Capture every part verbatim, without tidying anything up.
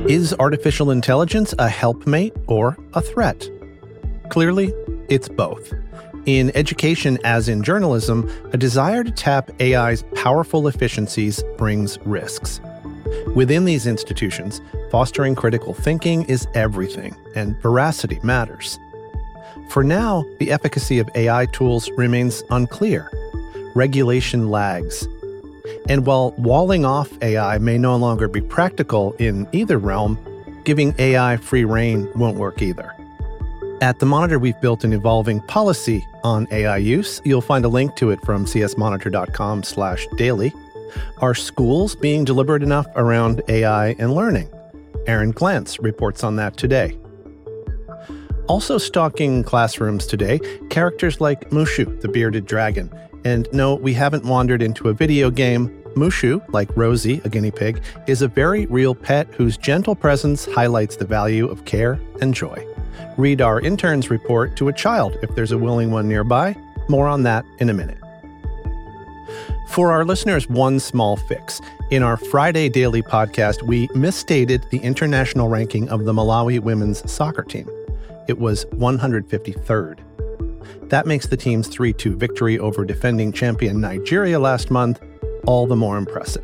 Is artificial intelligence a helpmate or a threat? Clearly, it's both. In education, as in journalism, a desire to tap A I's powerful efficiencies brings risks. Within these institutions, fostering critical thinking is everything, and veracity matters. For now, the efficacy of A I tools remains unclear. Regulation lags. And while walling off A I may no longer be practical in either realm, giving A I free rein won't work either. At The Monitor, we've built an evolving policy on A I use. You'll find a link to it from csmonitor.com slash daily. Are schools being deliberate enough around A I and learning? Aaron Glantz reports on that today. Also stalking classrooms today, characters like Mushu, the bearded dragon. And no, we haven't wandered into a video game. Mushu, like Rosie, a guinea pig, is a very real pet whose gentle presence highlights the value of care and joy. Read our intern's report to a child if there's a willing one nearby. More on that in a minute. For our listeners, one small fix. In our Friday Daily podcast, we misstated the international ranking of the Malawi women's soccer team. It was one hundred fifty-third. That makes the team's three two victory over defending champion Nigeria last month all the more impressive.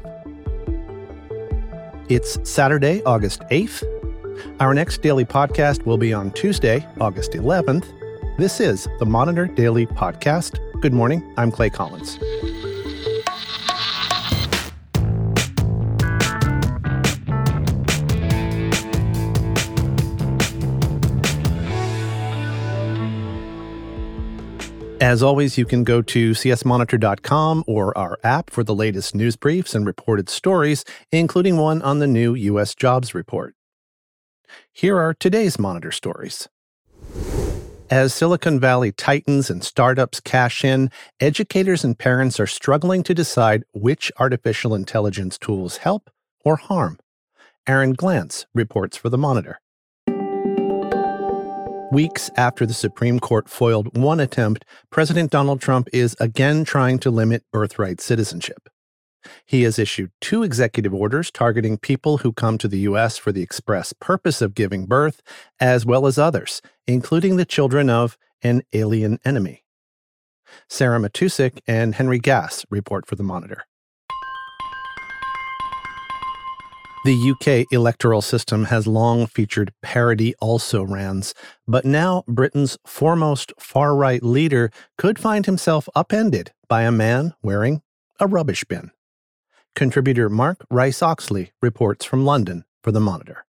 It's Saturday, August eighth. Our next daily podcast will be on Tuesday, August eleventh. This is the Monitor Daily Podcast. Good morning. I'm Clay Collins. As always, you can go to c s monitor dot com or our app for the latest news briefs and reported stories, including one on the new U S jobs report. Here are today's Monitor stories. As Silicon Valley tightens and startups cash in, educators and parents are struggling to decide which artificial intelligence tools help or harm. Aaron Glantz reports for The Monitor. Weeks after the Supreme Court foiled one attempt, President Donald Trump is again trying to limit birthright citizenship. He has issued two executive orders targeting people who come to the U S for the express purpose of giving birth, as well as others, including the children of an alien enemy. Sarah Matusik and Henry Gass report for The Monitor. The U K electoral system has long featured parody also-rans, but now Britain's foremost far-right leader could find himself upended by a man wearing a rubbish bin. Contributor Mark Rice-Oxley reports from London for The Monitor.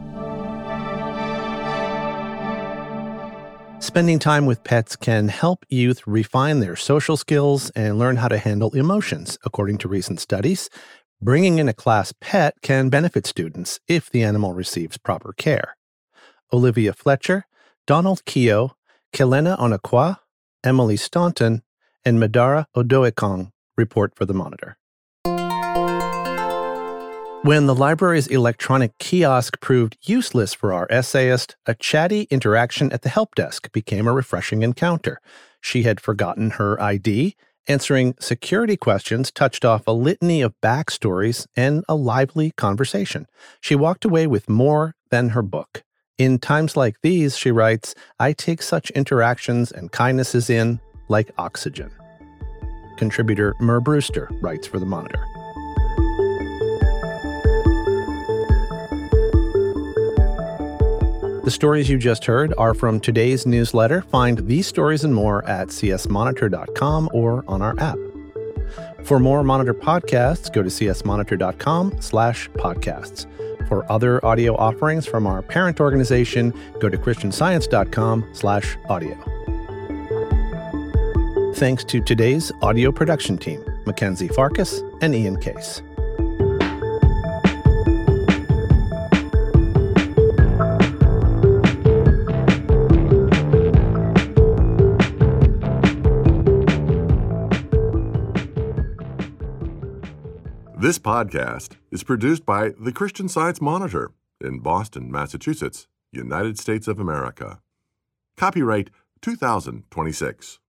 Spending time with pets can help youth refine their social skills and learn how to handle emotions, according to recent studies. Bringing in a class pet can benefit students if the animal receives proper care. Olivia Fletcher, Donald Keogh, Kelena Onakwa, Emily Staunton, and Madara Odoekong report for The Monitor. When the library's electronic kiosk proved useless for our essayist, a chatty interaction at the help desk became a refreshing encounter. She had forgotten her I D. Answering security questions touched off a litany of backstories and a lively conversation. She walked away with more than her book. In times like these, she writes, I take such interactions and kindnesses in like oxygen. Contributor Mer Brewster writes for The Monitor. The stories you just heard are from today's newsletter. Find these stories and more at c s monitor dot com or on our app. For more Monitor podcasts, go to c s monitor dot com slash podcasts. For other audio offerings from our parent organization, go to christian science dot com slash audio. Thanks to today's audio production team, Mackenzie Farkas and Ian Case. This podcast is produced by the Christian Science Monitor in Boston, Massachusetts, United States of America. Copyright two thousand twenty-six.